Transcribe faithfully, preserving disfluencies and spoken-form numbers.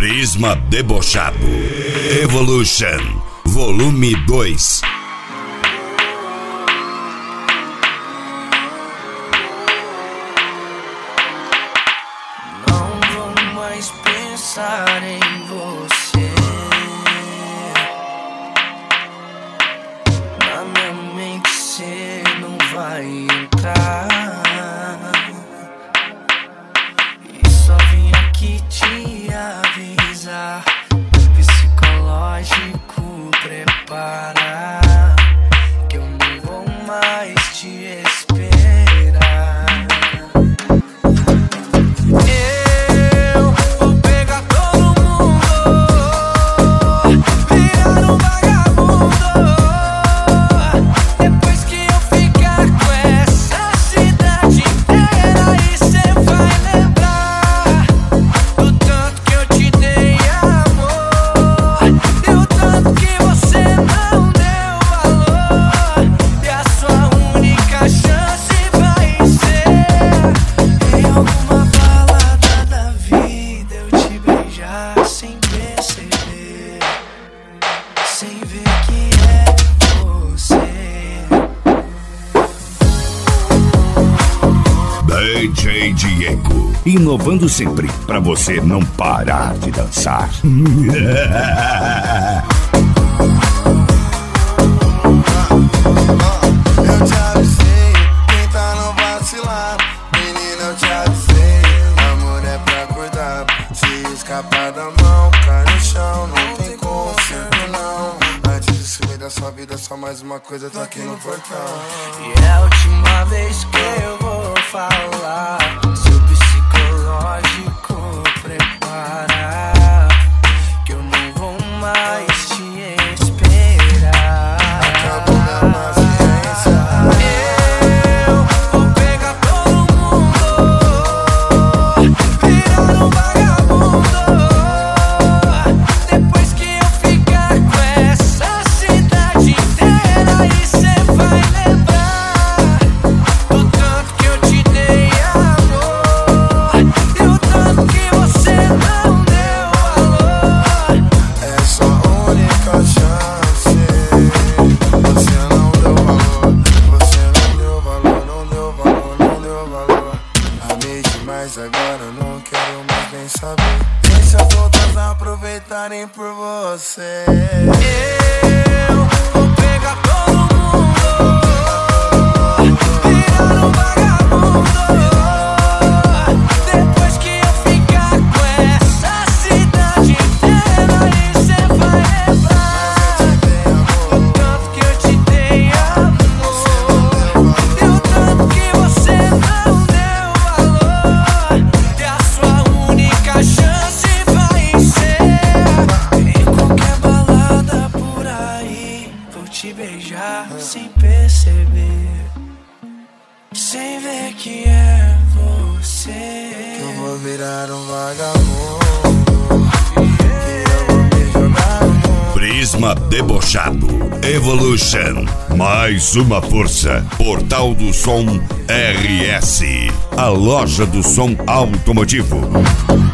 Prisma Debochado Evolution Volume dois. Não vou mais pensar em você. Na minha mente cê não vai entrar. E só vim aqui te avisar. Psicológico preparar, que eu não vou mais te esperar. Eu vou pegar todo mundo, virar um vagabundo. Depois que eu ficar com essa cidade inteira, e cê vai lembrar do tanto que eu te dei amor, e o tanto que você não deu valor. E a sua única chance vai ser em alguma balada da vida eu te beijar sem perceber, sem ver que é você. D J Diego, inovando sempre pra você não parar de dançar. Eu te avisei, tenta não vacilar. Menina, eu te avisei, amor é pra cuidar. Se escapar da mão, cai no chão, não tem conserto não. Antes de sumir da sua vida, só mais uma coisa, tô aqui no portão. E é a última vez que eu vou falar. Seu psicológico preparar, que eu não vou mais te esperar. Acabou minha paciência. Eu vou pegar todo mundo, virar um vagabundo. Depois que eu ficar com essa cidade inteira, e cê vai lembrar do tanto que eu te dei amor, e o tanto que você não deu valor. É sua única chance. Você não deu valor, você não deu valor, não deu valor, não deu valor. Amei demais, agora eu não quero mais nem saber. Deixa as outras aproveitarem por você. Eu vou pegar todo mundo, virar um vagabundo. Depois que eu ficar com essa cidade inteira, e cê vai lembrar do tanto que eu te dei amor, e o tanto que você não deu valor. E a sua única chance vai ser em qualquer balada por aí. Vou te beijar sem perceber, sem ver que é você. Eu vou virar um vagabundo, que eu vou me jogar no mundo. Prisma Debochado Evolution, mais uma força. Portal do Som R S, a loja do som automotivo.